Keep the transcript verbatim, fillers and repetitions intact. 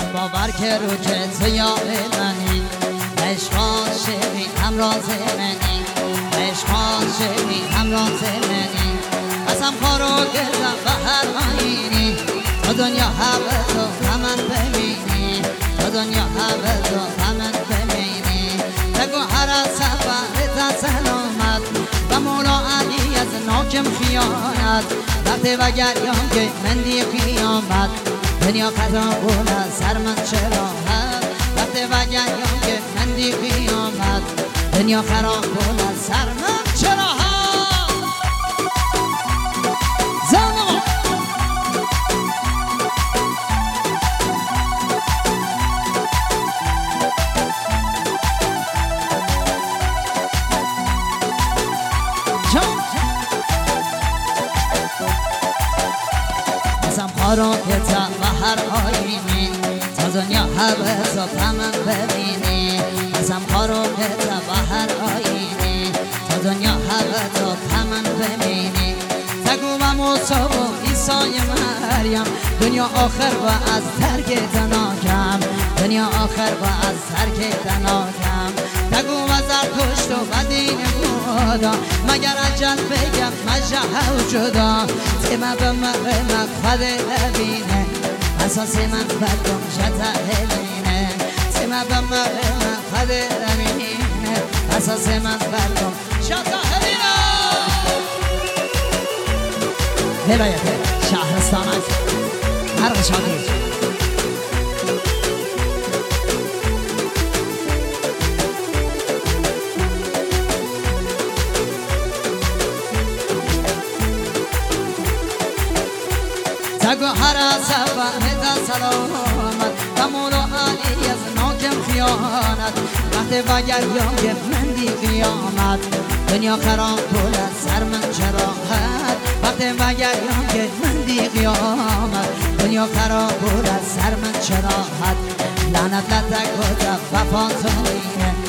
باور که رو که تو یار منی عشق عاشقی همراز منی عشق عاشقی همراز منی قسم خورو گردم به هر آینی تو دنیا همه تو همن ببینی تو دنیا همه تو همن ببینی بگو هر سفر تا سلامت و مولا علی از ناکم خیانت وقتی و گریان که من دی قیامت دنیا خرابون سر من چرا هست وقتی و گریان که من دی قیامت دنیا خرابون سر من چرا هست زنما خارو که تا و هر آینی تا دنیا حبت و همن ببینی قسم خارو که تا و هر آینی تا دنیا حبت و همن ببینی تگو و موسی و عیسی مریم دنیا آخر و از ترک تناکم دنیا آخر و از ترک تناکم تگو و زرتشت و بدین خدا مگر اجل بگم مجه و جدا تیمه به مقیمه خود لبینه اساس من بدم شده هلینه تیمه به مقیمه خود لبینه اساس من بدم شده هلینه هدایت شهرستان است هر شاگرد تگو هر سفر تا سلامت و مولا علی از ناکم خیانت وقتی و گریان که من دی قیامت دنیا خراب پول سر من چراحت وقتی و گریان که من دی قیامت دنیا خراب پول سر من چراحت لعنت لتک و وفا تو اینه